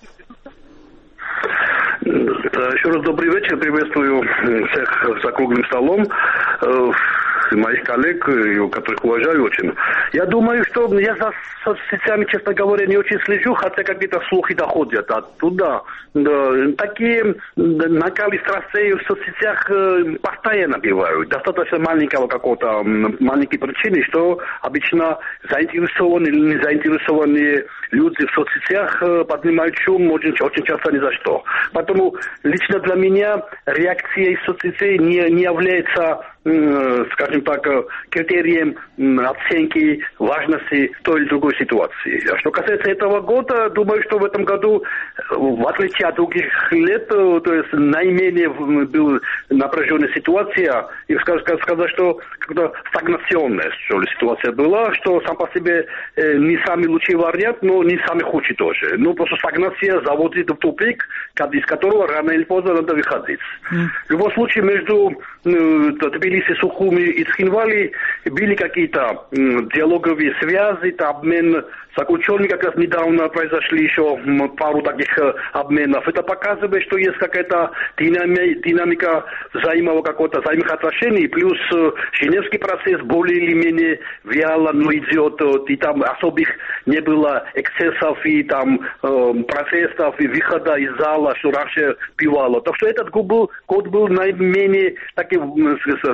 Еще раз добрый вечер. Приветствую всех за круглым столом. Моих коллег, которых уважаю очень. Я думаю, что я за соцсетями, честно говоря, не очень слежу, хотя какие-то слухи доходят оттуда. Да, такие накалы страстей в соцсетях постоянно бывают. Достаточно маленькой причины, что обычно заинтересованные или не заинтересованные люди в соцсетях поднимают шум очень часто ни за что. Поэтому лично для меня реакция из соцсетей не является, скажем так, критерием оценки важности той или другой ситуации. А что касается этого года, думаю, что в этом году, в отличие от других лет, то есть наименее была напряженная ситуация, и сказать, что как-то стагнационная ситуация была, что сам по себе не самый лучший вариант, но не самый худший тоже. Ну, просто стагнация заводит в тупик, из которого рано или поздно надо выходить. В любом случае, между Тбилиси, Сухуми и Цхинвали были какие-то диалоговые связи, обмен заключенными, как раз недавно произошли еще пару таких обменов. Это показывает, что есть какая-то динамика взаимных отношений, плюс Женевский процесс более или менее вяло, но идет, и там особых не было эксцессов и там протестов и выхода из зала, что раньше бывало. Так что этот год был наименее таким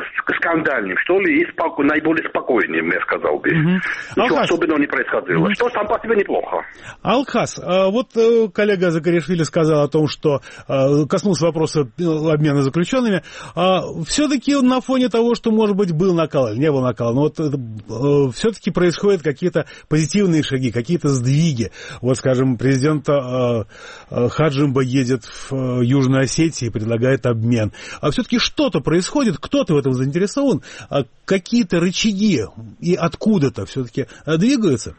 скандальным, что ли, и наиболее спокойным, я сказал бы. Ничего особенного не происходило. Что сам по себе неплохо. Алхаз, вот коллега Закаришвили сказал о том, что коснулся вопроса обмена заключенными. Все-таки на фоне того, что, может быть, был накал или не был накал, но вот все-таки происходят какие-то позитивные шаги, какие-то сдвиги. Вот, скажем, президент Хаджимба едет в Южную Осетию и предлагает обмен. А все-таки что-то происходит, кто-то в этом заинтересован, какие-то рычаги и откуда-то все-таки двигаются?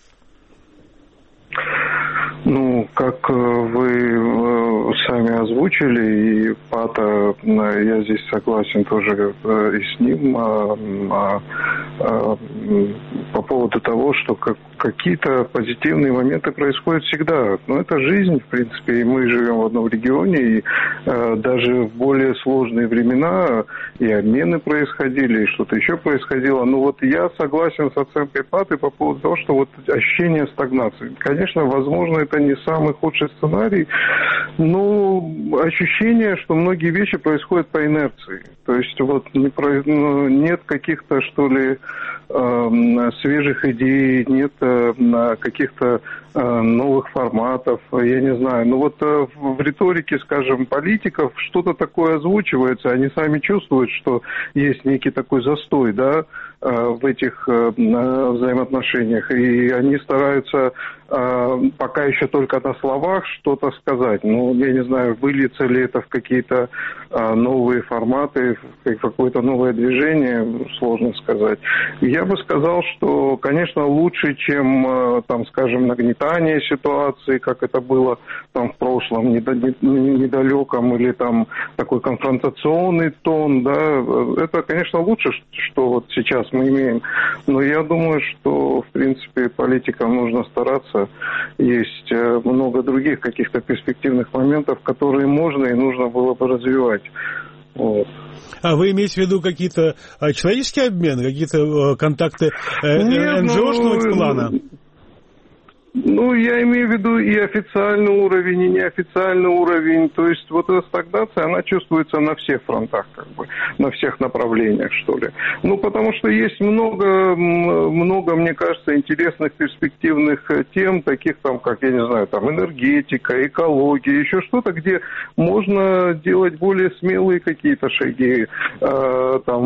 Ну, как вы сами озвучили, и Пата, я здесь согласен тоже и с ним, по поводу того, что какие-то позитивные моменты происходят всегда. Но это жизнь, в принципе, и мы живем в одном регионе, и даже в более сложные времена и обмены происходили, и что-то еще происходило. Но вот я согласен с оценкой Паты по поводу того, что вот ощущение стагнации. Конечно, возможно, это не самый худший сценарий, но ощущение, что многие вещи происходят по инерции. То есть вот нет каких-то, что ли, свежих идей, нет каких-то новых форматов, я не знаю. Но вот в риторике, скажем, политиков что-то такое озвучивается, они сами чувствуют, что есть некий такой застой, да, в этих взаимоотношениях, и они стараются пока еще только на словах что-то сказать. Ну, я не знаю, выльется ли это в какие-то новые форматы, в какое-то новое движение, сложно сказать. Я бы сказал, что, конечно, лучше, чем, там, скажем, нагнетание ситуации, как это было там в прошлом, недалеком, или там такой конфронтационный тон, да, это, конечно, лучше, что вот сейчас мы имеем. Но я думаю, что, в принципе, политикам нужно стараться. Есть много других каких-то перспективных моментов, которые можно и нужно было бы развивать. Вот. А вы имеете в виду какие-то человеческие обмены, какие-то контакты НГОшного плана? Ну, я имею в виду и официальный уровень, и неофициальный уровень. То есть вот эта стагнация, она чувствуется на всех фронтах, как бы, на всех направлениях, что ли. Ну, потому что есть много, мне кажется, интересных перспективных тем, таких там, как, я не знаю, там, энергетика, экология, еще что-то, где можно делать более смелые какие-то шаги. Там,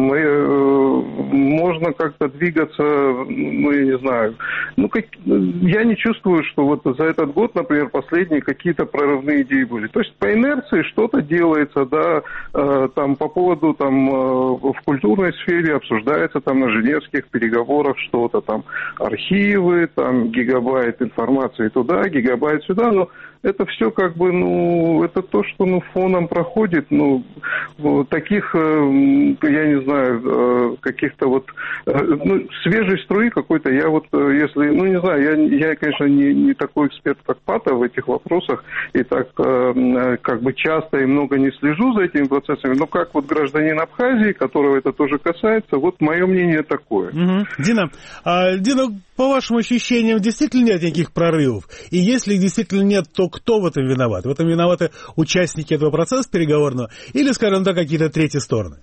можно как-то двигаться, ну, я не знаю. Ну, я не чувствую, что вот за этот год, например, последние какие-то прорывные идеи были. То есть по инерции что-то делается, да, там по поводу там в культурной сфере обсуждается там на женевских переговорах что-то там, архивы, там гигабайт информации туда, гигабайт сюда, но это все как бы, ну, это то, что, ну, фоном проходит, ну, таких, я не знаю, каких-то вот, ну, свежей струи какой-то, я вот, если, ну, не знаю, я конечно, не такой эксперт, как Пата в этих вопросах, и так, как бы часто и много не слежу за этими процессами, но как вот гражданин Абхазии, которого это тоже касается, вот мое мнение такое. Дина, по вашим ощущениям, действительно нет никаких прорывов? И если действительно нет, то кто в этом виноват? В этом виноваты участники этого процесса переговорного или, скажем так, какие-то третьи стороны?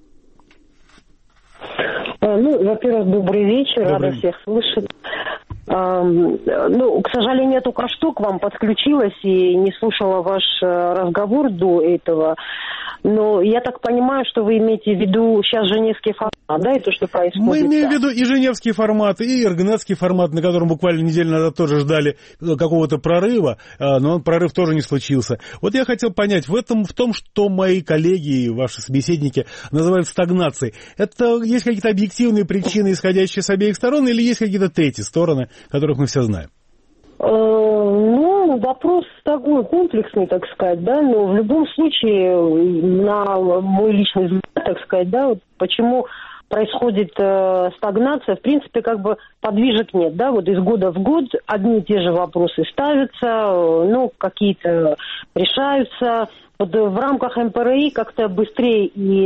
Ну, во-первых, добрый вечер, рада всех слышать. Ну, к сожалению, я только что к вам подключилась и не слушала ваш разговор до этого. Но я так понимаю, что вы имеете в виду сейчас женевский формат, да, и то, что происходит? Мы имеем в виду и женевский формат, и иргнетский формат, на котором буквально неделю назад тоже ждали какого-то прорыва, но прорыв тоже не случился. Вот я хотел понять, в том, что мои коллеги и ваши собеседники называют стагнацией, это есть какие-то объективные причины, исходящие с обеих сторон, или есть какие-то третьи стороны, которых мы все знаем? Ну, вопрос такой комплексный, так сказать, да, но в любом случае, на мой личный взгляд, так сказать, да, вот почему происходит стагнация, в принципе, как бы подвижек нет, да, вот из года в год одни и те же вопросы ставятся, ну, какие-то решаются, вот в рамках МПРИ как-то быстрее и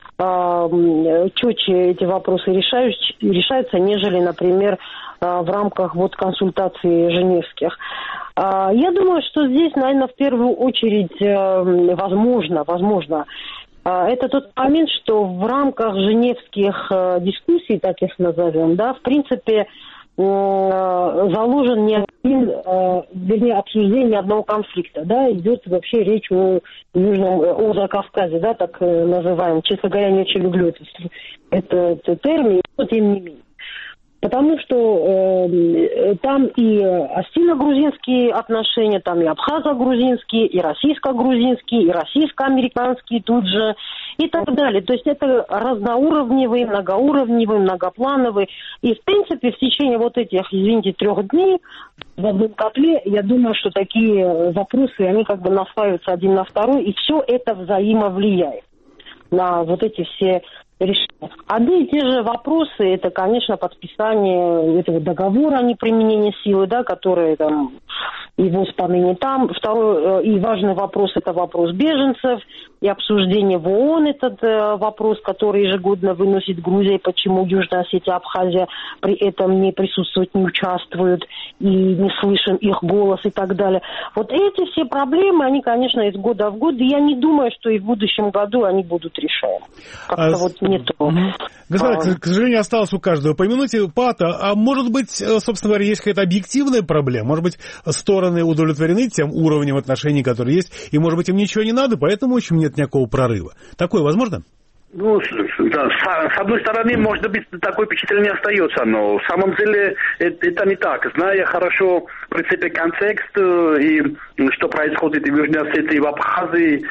четче эти вопросы решаются, нежели, например, в рамках вот консультаций женевских. Я думаю, что здесь, наверное, в первую очередь возможно, это тот момент, что в рамках женевских дискуссий, так их назовем, да, в принципе, заложен ни один, вернее, обсуждение ни одного конфликта, да, идет вообще речь о Закавказе, да, так называемом. Честно говоря, не очень люблю этот термин, но тем не менее. Потому что там и осетино-грузинские отношения, там и абхазо-грузинские, и российско-грузинские, и российско-американские тут же, и так далее. То есть это разноуровневый, многоуровневый, многоплановый. И, в принципе, в течение вот этих, извините, 3 дней в одном котле, я думаю, что такие запросы, они как бы наслаиваются один на второй, и все это взаимовлияет на вот эти все решения. Одни и те же вопросы, это, конечно, подписание этого договора о неприменении силы, да, который там его поныне там. Второй и важный вопрос – это вопрос беженцев, и обсуждение в ООН этот вопрос, который ежегодно выносит Грузия, почему Южная Осетия и Абхазия при этом не присутствуют, не участвуют, и не слышим их голос и так далее. Вот эти все проблемы, они, конечно, из года в год, и я не думаю, что и в будущем году они будут решаемы. Как-то вот не то. Господа, к сожалению, осталось у каждого по минуте. Пата, а может быть, собственно говоря, есть какая-то объективная проблема? Может быть, стороны удовлетворены тем уровнем отношений, который есть, и, может быть, им ничего не надо, поэтому, в общем, нет никакого прорыва. Такое возможно? Ну, да, с одной стороны, может быть, такое впечатление остается, но в самом деле это не так. Зная хорошо, в принципе, контекст и что происходит в Южной Осетии и в Абхазии,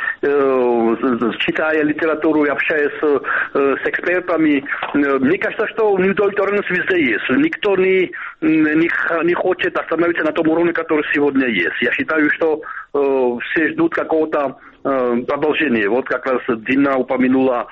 читая литературу и общаясь с экспертами, мне кажется, что неудовлетворенность везде есть. Никто не хочет остановиться на том уровне, который сегодня есть. Я считаю, что все ждут какого-то продолжение. Вот как раз Дина упомянула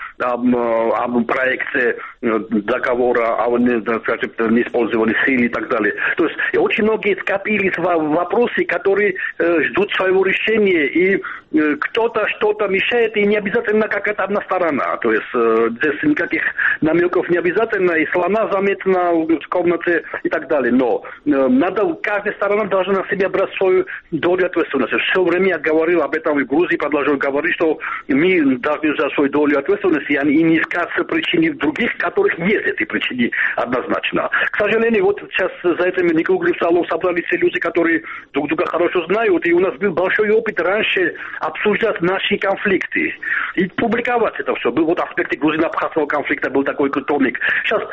об проекте договора о неиспользованной силе и так далее. То есть очень многие скопились вопросы, которые ждут своего решения, и кто-то что-то мешает, и не обязательно какая-то одна сторона. То есть здесь никаких намеков не обязательно, и слона заметна в комнате и так далее. Но каждая сторона должна на себя брать свою долю ответственности. Все время я говорил об этом и в Грузии, продолжаю говорить, что мы должны взять свою долю ответственности и не искать причины в других, которых есть эти причины однозначно. К сожалению, вот сейчас за этими круглым столом собрались все люди, которые друг друга хорошо знают, и у нас был большой опыт раньше обсуждать наши конфликты и публиковать это все. Был вот аспект грузино-абхазского конфликта, был такой томик. Сейчас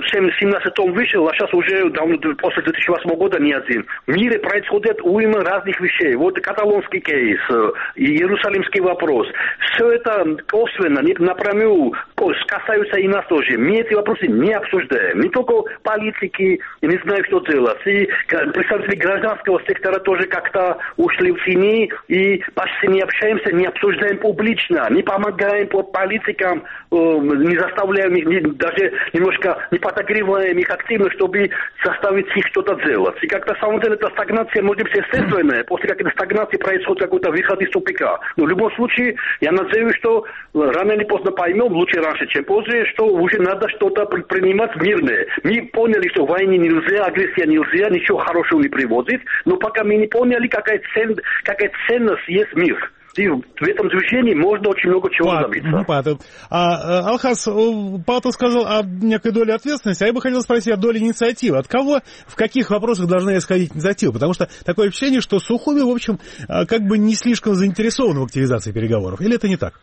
17 том вышел, а сейчас уже после 2008 года не один. В мире происходит уйма разных вещей. Вот каталонский кейс, иерусалимский вопрос. Все это косвенно, напрямую касаются и нас тоже. Мы эти вопросы не обсуждаем. Не только политики, не знаю, что делать. И представители гражданского сектора тоже как-то ушли в тени и почти не общаемся, не обсуждаем публично, не помогаем политикам, не заставляем их, даже немножко не подогреваем их активно, чтобы заставить их что-то делать. И как-то, на самом деле, эта стагнация может быть естественная. После какой-то стагнации происходит какой-то выход из тупика. Но в любом случае, я надеюсь, что рано или поздно поймем, лучше раньше, чем позже, что уже надо что-то предпринимать мирное. Мы поняли, что войне нельзя, агрессия нельзя, ничего хорошего не приводит, но пока мы не поняли, какая ценность есть мир. И в этом движении можно очень много чего добиться. Алхас, Пата сказал о некой доле ответственности, а я бы хотел спросить о доле инициативы. От кого, в каких вопросах должна исходить инициатива? Потому что такое ощущение, что Сухуми, в общем, как бы не слишком заинтересован в активизации переговоров. Или это не так?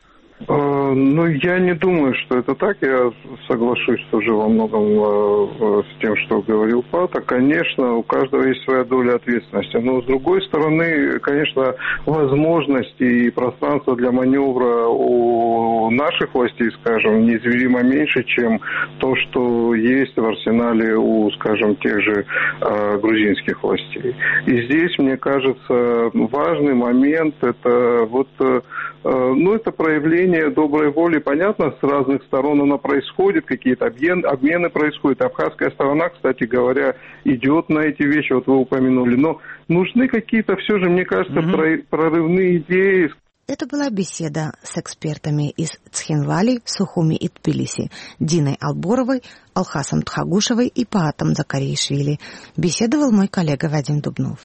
Ну, я не думаю, что это так. Я соглашусь тоже во многом с тем, что говорил Пата. Конечно, у каждого есть своя доля ответственности. Но, с другой стороны, конечно, возможности и пространство для маневра у наших властей, скажем, неизмеримо меньше, чем то, что есть в арсенале у, скажем, тех же грузинских властей. И здесь, мне кажется, важный момент – это вот, это проявление доброй воли, понятно, с разных сторон она происходит, какие-то обмены происходят. Абхазская сторона, кстати говоря, идет на эти вещи, вот вы упомянули. Но нужны какие-то все же, мне кажется, прорывные идеи. Это была беседа с экспертами из Цхинвали, Сухуми и Тбилиси, Диной Алборовой, Алхасом Тхагушевой и Паатом Закариишвили. Беседовал мой коллега Вадим Дубнов.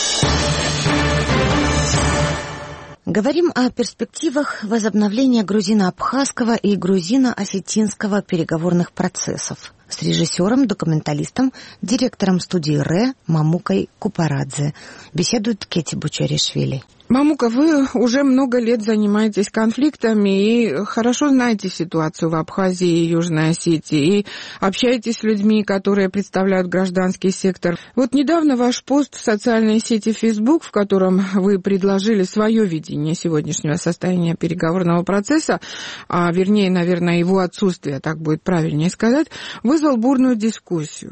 Говорим о перспективах возобновления грузино-абхазского и грузино-осетинского переговорных процессов. с режиссером, документалистом, директором студии РЭ Мамукой Купарадзе. Беседует Кети Бучаришвили. Мамука, вы уже много лет занимаетесь конфликтами и хорошо знаете ситуацию в Абхазии и Южной Осетии, и общаетесь с людьми, которые представляют гражданский сектор. Вот недавно ваш пост в социальной сети Facebook, в котором вы предложили свое видение сегодняшнего состояния переговорного процесса, а вернее, наверное, его отсутствие, так будет правильнее сказать, вызвал бурную дискуссию.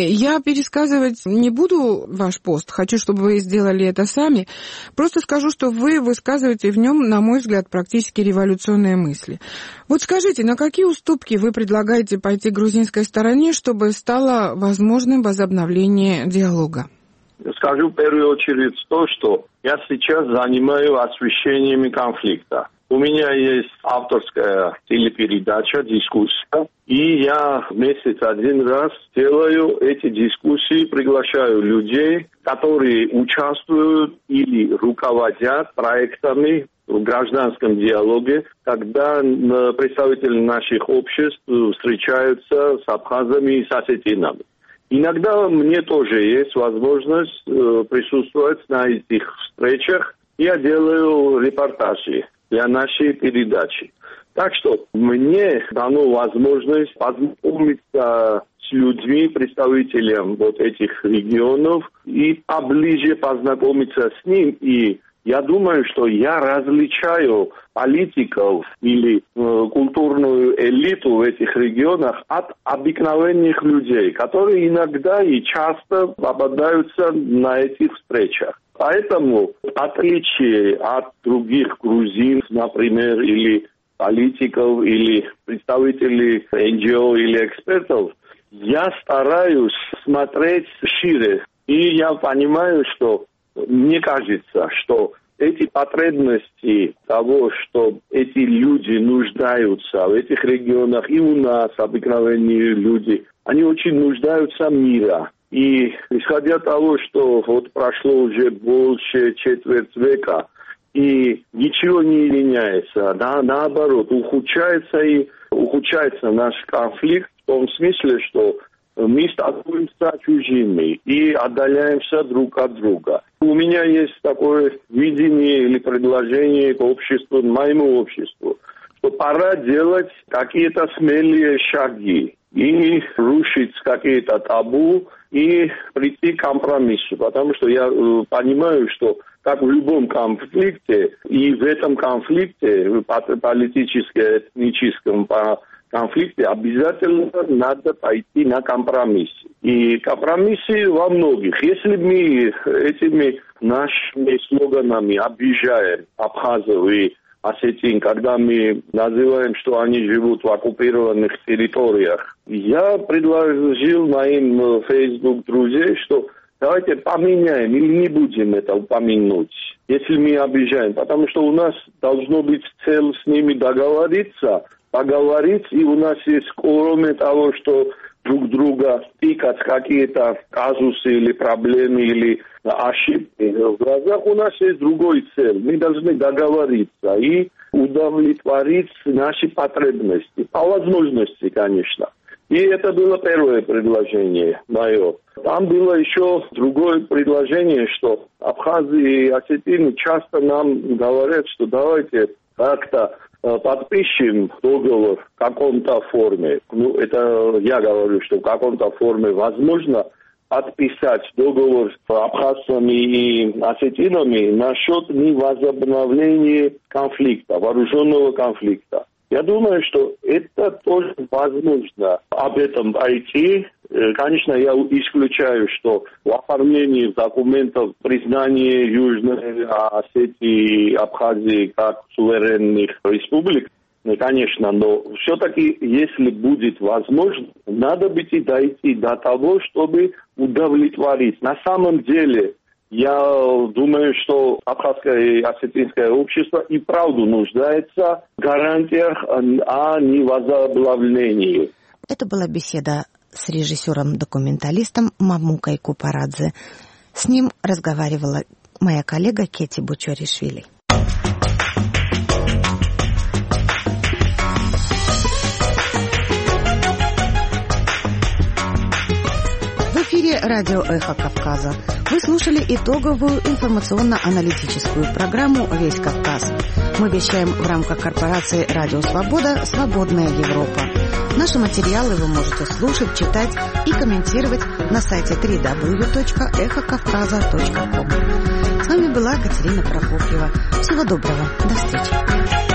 Я пересказывать не буду ваш пост, хочу, чтобы вы сделали это сами, просто скажу, что вы высказываете в нем, на мой взгляд, практически революционные мысли. Вот скажите, на какие уступки вы предлагаете пойти грузинской стороне, чтобы стало возможным возобновление диалога? Скажу в первую очередь то, что я сейчас занимаюсь освещением конфликта. У меня есть авторская телепередача, дискуссия, и я в месяц один раз делаю эти дискуссии, приглашаю людей, которые участвуют или руководят проектами в гражданском диалоге, когда представители наших обществ встречаются с абхазами и с осетинами. Иногда мне тоже есть возможность присутствовать на этих встречах. Я делаю репортажи для нашей передачи. Так что мне дано возможность познакомиться с людьми, представителями вот этих регионов, и поближе познакомиться с ним. И я думаю, что я различаю политиков или культурную элиту в этих регионах от обыкновенных людей, которые иногда и часто попадаются на этих встречах. Поэтому, в отличие от других грузин, например, или политиков, или представителей НГО или экспертов, я стараюсь смотреть шире. И я понимаю, что мне кажется, что эти потребности того, что эти люди нуждаются в этих регионах, и у нас обыкновенные люди, они очень нуждаются в мире. И исходя от того, что вот прошло уже больше четверть века, и ничего не меняется, да, наоборот, ухудшается наш конфликт в том смысле, что мы становимся чужими и отдаляемся друг от друга. У меня есть такое видение или предложение к обществу, моему обществу, что пора делать какие-то смелые шаги и рушить какие-то табу и прийти к компромиссу. Потому что я понимаю, что как в любом конфликте, и в этом конфликте, политическо-этническом конфликте, обязательно надо пойти на компромисс. И компромиссы во многих. Если мы этими нашими слоганами обижаем абхазов и осетин, когда мы называем, что они живут в оккупированных территориях, я предложил моим Facebook друзей, что давайте поменяем или не будем это упомянуть, если мы обижаем. Потому что у нас должно быть цель с ними договориться, поговорить, и у нас есть, кроме того, что друг друга тыкать какие-то казусы или проблемы или ошибки в глазах, у нас есть другой цель. Мы должны договориться и удовлетворить наши потребности. По возможности, конечно. И это было первое предложение мое. Там было еще другое предложение, что абхазы и осетины часто нам говорят, что давайте как-то подпишем договор в каком-то форме. Ну, это я говорю, что в каком-то форме возможно подписать договор с абхазцами и осетинами насчет невозобновления конфликта, вооруженного конфликта. Я думаю, что это тоже возможно об этом пойти. Конечно, я исключаю, что в оформлении документов признания Южной Осетии и Абхазии как суверенных республик, конечно, но все-таки, если будет возможно, надо быть и дойти до того, чтобы удовлетворить. На самом деле, я думаю, что абхазское и осетинское общество и правду нуждается в гарантиях о невозобновлении. Это была беседа с режиссером-документалистом Мамукой Купарадзе. С ним разговаривала моя коллега Кети Бучаришвили. эфире радио «Эхо Кавказа». Вы слушали итоговую информационно-аналитическую программу «Весь Кавказ». Мы вещаем в рамках корпорации «Радио Свобода. Свободная Европа». Наши материалы вы можете слушать, читать и комментировать на сайте www.эхокавказа.ком. С вами была Катерина Прокофьева. Всего доброго. До встречи.